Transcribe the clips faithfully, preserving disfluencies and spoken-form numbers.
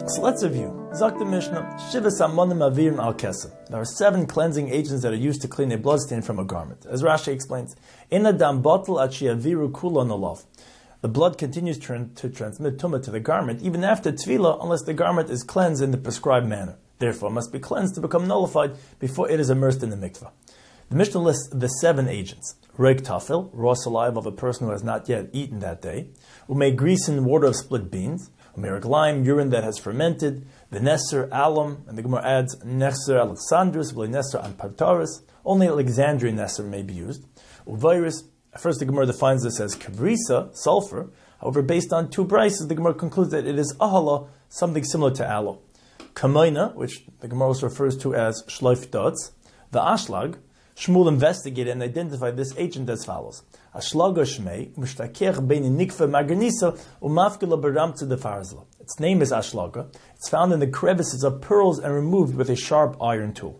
So let's review. Zok the Mishnah, Shiva Samonim Avirim Al Kesem. There are seven cleansing agents that are used to clean a bloodstain from a garment. As Rashi explains, In Adam Botel Achi Aviru Kula Nolav. The blood continues to, to transmit tumah to the garment even after tefillah, unless the garment is cleansed in the prescribed manner. Therefore, it must be cleansed to become nullified before it is immersed in the mikvah. The Mishnah lists the seven agents: reik tafel, raw saliva of a person who has not yet eaten that day; umei grease in water of split beans; umei lime, urine that has fermented; the nesser, alum, and the Gemara adds nesser alexandrus, v'le nesser anpartaris. Only Alexandrian nesser may be used. Uvirus. First, the Gemara defines this as kabrisa, sulfur. However, based on two prices, the Gemara concludes that it is ahala, something similar to aloe. Kamoina, which the Gemara also refers to as shloif dots. The ashlag. Shmuel investigated and identified this agent as follows: Ashlaga shmei mishtakech bein nikfa maganisa umafkila beramtza defarzla. Its name is ashlaga. It's found in the crevices of pearls and removed with a sharp iron tool.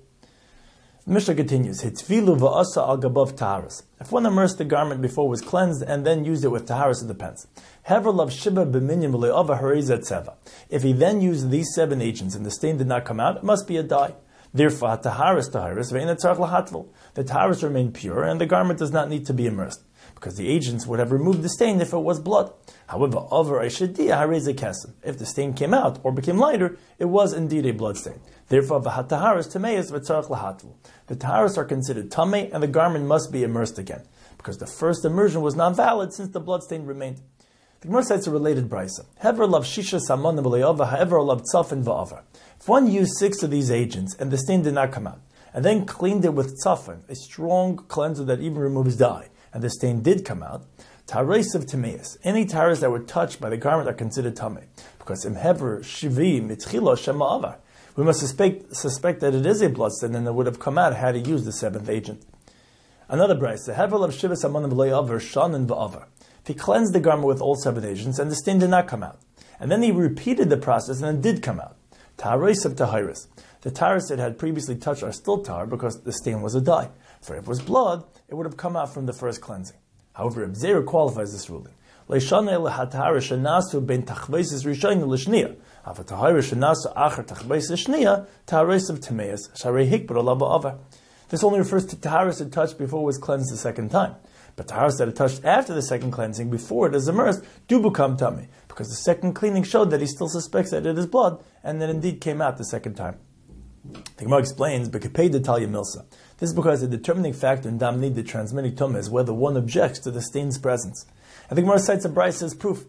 The Mishnah continues: Hitvilu va'asa al gabav taharas. If one immersed the garment before it was cleansed and then used it with taharas, it depends. Hever lav shiba b'minyam le'ava harizat seva. If he then used these seven agents and the stain did not come out, it must be a dye. Therefore, taharas taharas ve'ina tzarich lahatvel. The taharas remain pure and the garment does not need to be immersed, because the agents would have removed the stain if it was blood. However, over aishadiya hareza kesem. If the stain came out or became lighter, it was indeed a blood stain. Therefore, v'hataharas tameis v'tzarich lahatvel. The taharas are considered tamei and the garment must be immersed again, because the first immersion was not valid since the blood stain remained. The Gemara cites a related brisa. Hever lav shisha samon v'le'ova ha'ever lav tzafin v'avar. If one used six of these agents and the stain did not come out, and then cleaned it with tzafin, a strong cleanser that even removes dye, and the stain did come out, taharas of tameis. Any taharas that were touched by the garment are considered tamei, because im hever shivi mitchila shema avar. We must suspect, suspect that it is a blood stain, and it would have come out had he used the seventh agent. Another brisa. Hever lav shiva samonim v'le'avar shanin v'avar. If he cleansed the garment with all seven agents and the stain did not come out, and then he repeated the process and it did come out, taharas of taharas. The taharas that had previously touched are still tahar because the stain was a dye. For if it was blood, it would have come out from the first cleansing. However, Reb Zera qualifies this ruling. Leishana lehatahara shenasu ben tachveisis rishayna l'shniya. Afa tahara shenasu achar tachveisis shniya taharas of tameas sharei hikbar ola ba'avar. This only refers to taharas that touched before it was cleansed the second time. But taharas that are touched after the second cleansing, before it is immersed, do become tummy, because the second cleaning showed that he still suspects that it is blood, and that indeed came out the second time. The Gemara explains, "Bekepei detalya milsa." This is because the determining factor in dam nida transmitting tumah is whether one objects to the stain's presence. And the Gemara cites a brisa as proof.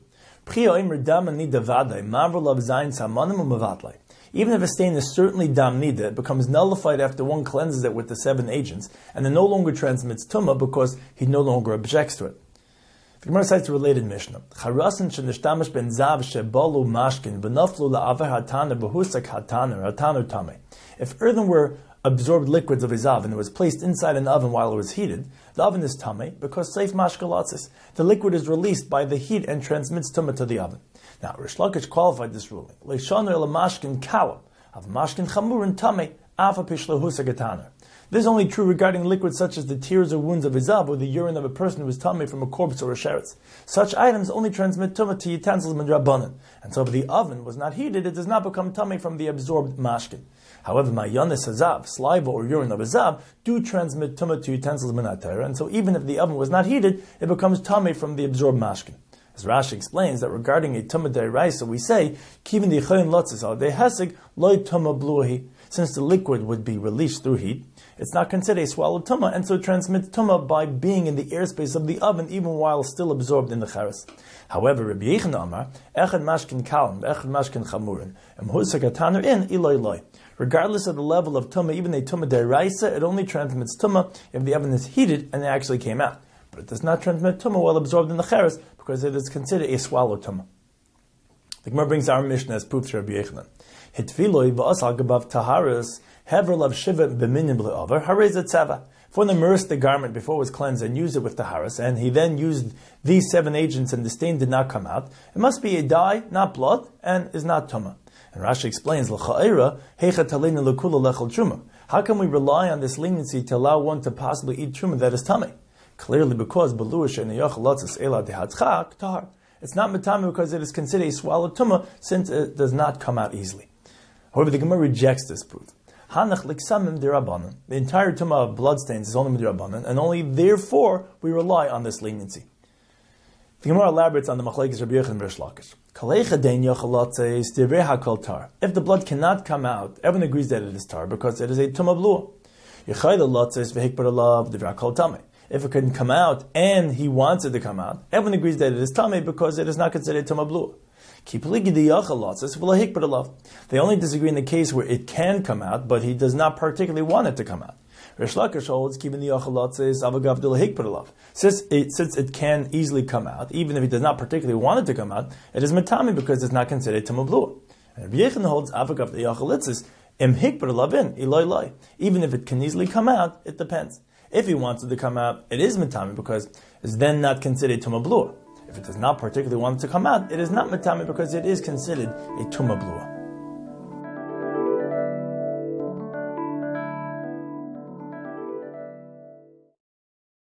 Even if a stain is certainly dam nida, it becomes nullified after one cleanses it with the seven agents, and it no longer transmits tumah because he no longer objects to it. The Gemara cites a related Mishnah. Charasin shenishtamesh ben zav shebalu mashkin v'naflu la'aver hatana v'husak hatana hatanu tamei. If earthenware absorbed liquids of a zav and it was placed inside an oven while it was heated, the oven is tamei because seif mashkalatzis. The liquid is released by the heat and transmits tumah to the oven. Now, Rish Lakish qualified this ruling. Leishanu el mashkin kalam of mashkin chamurin tamei afa pishla husak hatana. This is only true regarding liquids such as the tears or wounds of a zav or the urine of a person who is tamei from a corpse or a sheretz. Such items only transmit tumah to utensils midrabanan, and so if the oven was not heated, it does not become tamei from the absorbed mashkin. However, mayanis hazav, saliva or urine of a zav, do transmit tumah to utensils minatera, and so even if the oven was not heated, it becomes tamei from the absorbed mashkin. As Rashi explains that regarding a tumah deraisa, we say kivin dichayin lotzis al dehesig loy tumah bluahi. Since the liquid would be released through heat, it's not considered a swallowed tumah, and so it transmits tumah by being in the airspace of the oven, even while still absorbed in the charas. However, Rabbi Yechon Amar, echad mashkin kalam, echad mashkin chamurin, em husak ataner in iloi loi. Regardless of the level of tumah, even a tumah deraisa, it only transmits tumah if the oven is heated and it actually came out. But it does not transmit tumah while absorbed in the charas, because it is considered a swallowed tumah. The Gemara brings our Mishnah as proof to Rabbi Yechanan. Hitviloi v'asal gabav taharas hever lav shiva b'minim le'avar harez etzava. If one immersed the garment before it was cleansed and used it with taharas, and he then used these seven agents and the stain did not come out, it must be a dye, not blood, and is not tumah. And Rashi explains, l'cha'ira heicha talina l'kula lechol truma. How can we rely on this leniency to allow one to possibly eat truma that is tummy? Clearly because beluah she'neyach lotzes ela dehatzchak tahar. It's not metame because it is considered a swallowed tumah since it does not come out easily. However, the Gemara rejects this proof. Hanach liksamim dirabanan. The entire tumah of bloodstains is only dirabanan, and only therefore we rely on this leniency. The Gemara elaborates on the machlekes Rabbi Yochanan and Rish Lakish. Kalecha dein yochalat says divrei hakol tar. If the blood cannot come out, everyone agrees that it is tar because it is a tumah blua. Yechayda lot says vehikbar alav divrei hakol tameh. If it couldn't come out and he wants it to come out, everyone agrees that it is tameh because it is not considered tumah blua. They only disagree in the case where it can come out, but he does not particularly want it to come out. Rish Lakish holds, since it, since it can easily come out, even if he does not particularly want it to come out, it is metami because it's not considered tumah blua. And Rabbi Yochanan holds, even if it can easily come out, it depends. If he wants it to come out, it is metami because it's then not considered tumah blua. If it does not particularly want it to come out, it is not metame because it is considered a tumah blua.